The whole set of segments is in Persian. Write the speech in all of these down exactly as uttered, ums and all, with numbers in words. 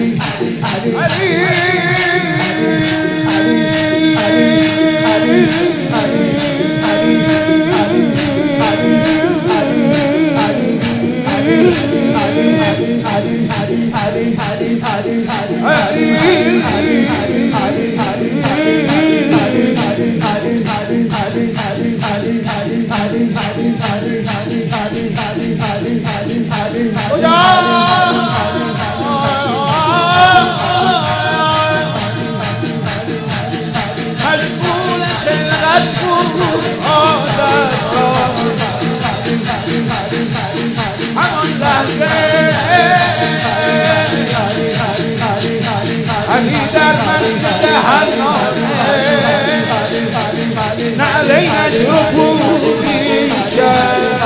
علی در مسجد حرامه نعلینش رو پوری کرد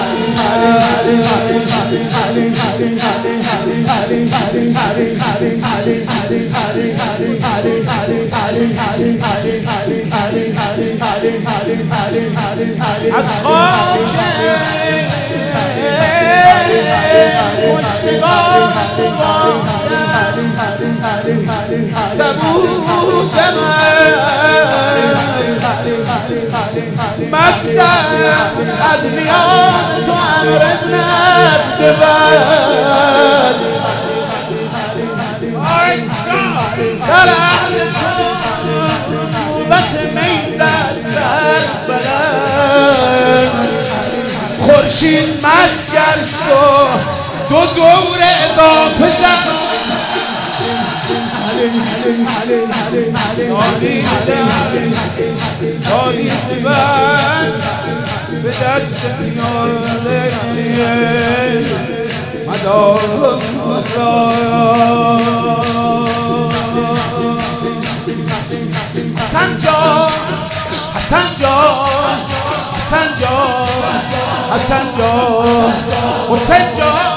از خاک مشتقان زبود من مست از میان تو امر نرد بد در اهل نوبت میزد در بلند خورشید مسگر شو دو دور اضافه زد داری بس به دست میاره مدار حسن جان حسن جان حسن جان حسن جان حسین جان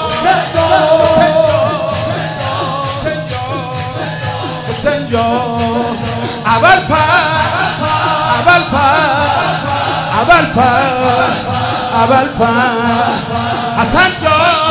حسین جان اول پر اول پر اول پر اول پر حسن جان